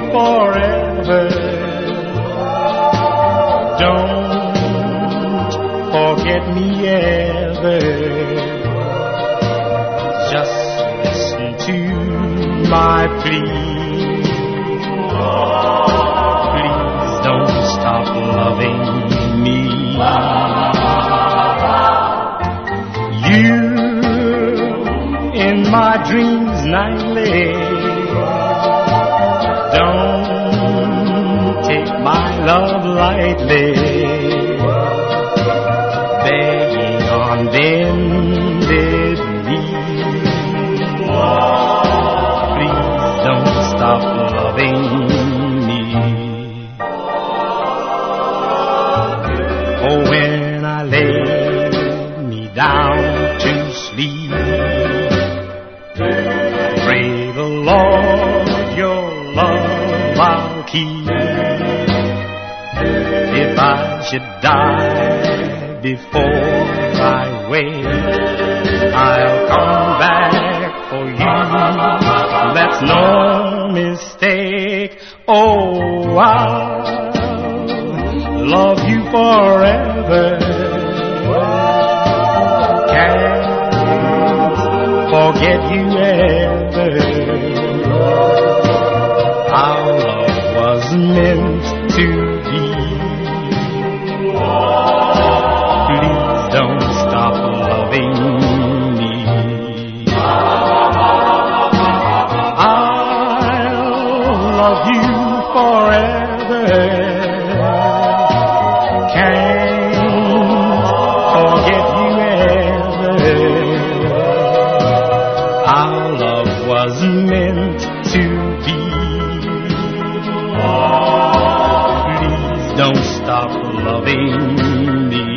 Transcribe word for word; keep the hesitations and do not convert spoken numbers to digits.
forever. Don't forget me ever. Just listen to my plea. Please don't stop loving me. You in my dreams nightly. Don't take my love lightly. Begging on bended knee. Please don't stop loving me. Oh, when I lay me down to sleep, pray the Lord your love I'll keep. If I should die before I wake, I'll come back for you. That's no mistake. Oh, I'll love you forever. Can't forget you ever. Our love was meant to be. Please don't stop loving me. I'll love you forever. Can't forget you ever. Our love was meant to be. Please don't stop loving me.